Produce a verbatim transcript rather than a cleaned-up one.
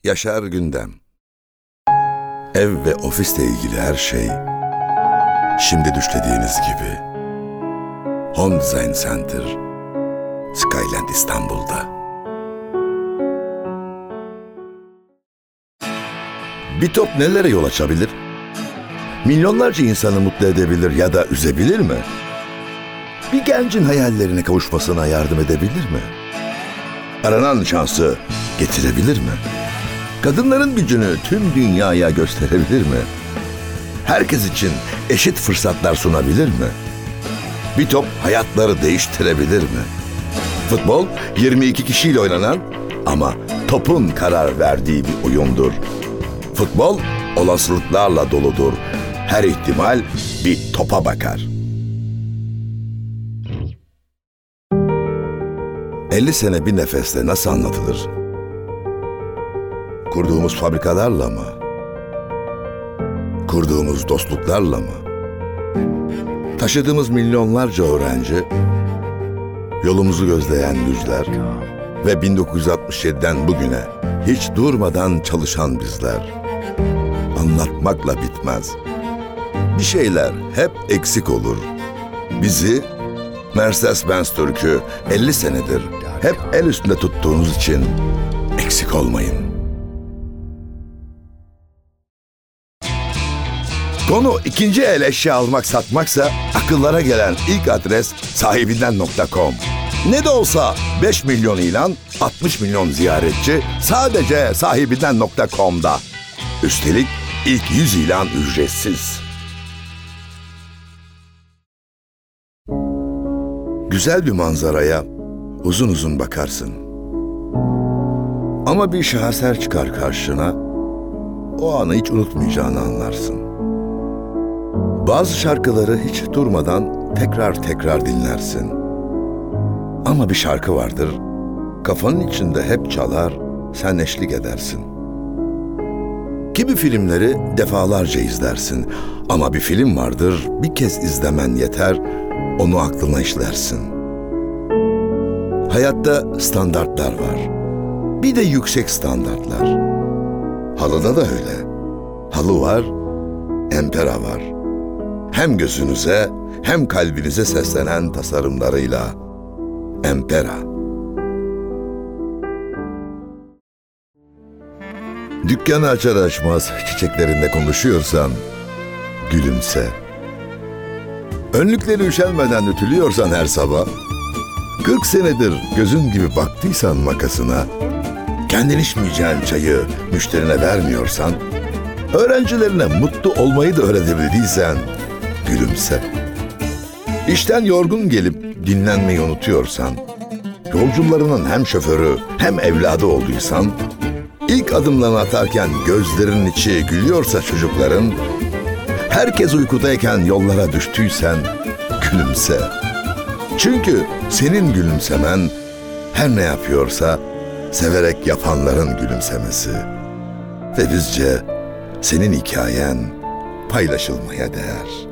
Yaşar Gündem. Ev ve ofisle ilgili her şey şimdi düşlediğiniz gibi Home Design Center, Skyland İstanbul'da. Bir top nelere yol açabilir? Milyonlarca insanı mutlu edebilir ya da üzebilir mi? Bir gencin hayallerine kavuşmasına yardım edebilir mi? Aranan şansı getirebilir mi? Kadınların gücünü tüm dünyaya gösterebilir mi? Herkes için eşit fırsatlar sunabilir mi? Bir top hayatları değiştirebilir mi? Futbol yirmi iki kişiyle oynanan ama topun karar verdiği bir oyundur. Futbol olasılıklarla doludur. Her ihtimal bir topa bakar. elli sene bir nefeste nasıl anlatılır? Kurduğumuz fabrikalarla mı? Kurduğumuz dostluklarla mı? Taşıdığımız milyonlarca öğrenci, yolumuzu gözleyen yüzler ve bin dokuz yüz altmış yediden bugüne hiç durmadan çalışan bizler. Anlatmakla bitmez. Bir şeyler hep eksik olur. Bizi, Mercedes-Benz Türk'ü elli senedir hep el üstünde tuttuğunuz için eksik olmayın. Konu ikinci el eşya almak satmaksa akıllara gelen ilk adres sahibinden nokta com. Ne de olsa beş milyon ilan, altmış milyon ziyaretçi sadece sahibinden nokta com'da. Üstelik ilk yüz ilan ücretsiz. Güzel bir manzaraya uzun uzun bakarsın. Ama bir şaheser çıkar karşına, o anı hiç unutmayacağını anlarsın. Bazı şarkıları hiç durmadan tekrar tekrar dinlersin. Ama bir şarkı vardır, kafanın içinde hep çalar, sen eşlik edersin. Kimi filmleri defalarca izlersin. Ama bir film vardır, bir kez izlemen yeter, onu aklına işlersin. Hayatta standartlar var. Bir de yüksek standartlar. Halıda da öyle. Halı var, empera var. Hem gözünüze hem kalbinize seslenen tasarımlarıyla empera. Dükkanı açar açmaz çiçeklerinde konuşuyorsan gülümse. Önlükleri üşenmeden ütülüyorsan her sabah, kırk senedir gözün gibi baktıysan makasına, kendin içmeyeceğin çayı müşterine vermiyorsan, öğrencilerine mutlu olmayı da öğretebildiysen gülümse. İşten yorgun gelip dinlenmeyi unutuyorsan, yolcularının hem şoförü hem evladı olduysan, ilk adımlarını atarken gözlerinin içi gülüyorsa çocukların, herkes uykudayken yollara düştüysen gülümse. Çünkü senin gülümsemen her ne yapıyorsa severek yapanların gülümsemesi. Ve bizce senin hikayen paylaşılmaya değer.